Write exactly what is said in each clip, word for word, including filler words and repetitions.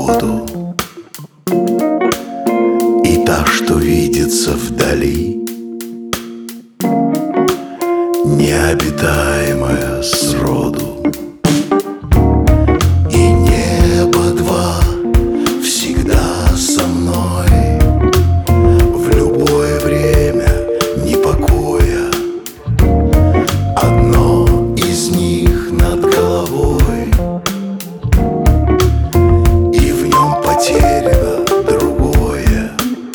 воду, и та, что видится вдали, необитаемая сроду. И небо два всегда со мной, в любое время непокоя. Одно из них над головой, и в нем потеряно другое.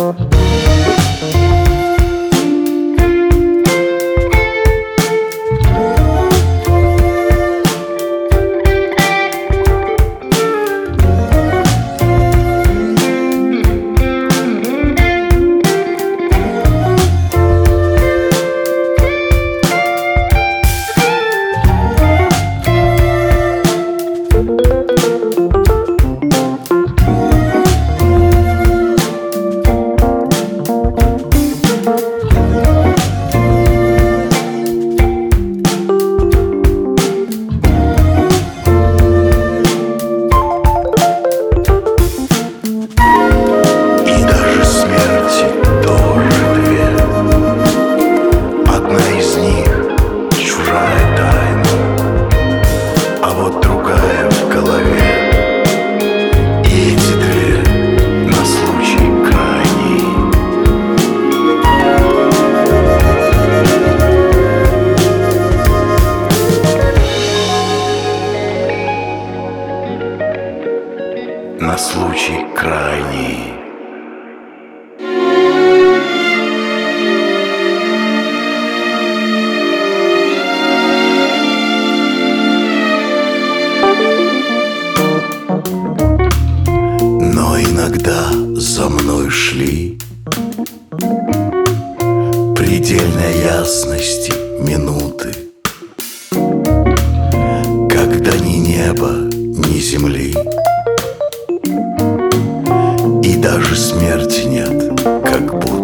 На случай крайний. Но иногда за мной шли предельной ясности минуты, когда ни неба, ни земли, и даже смерти нет, как будто.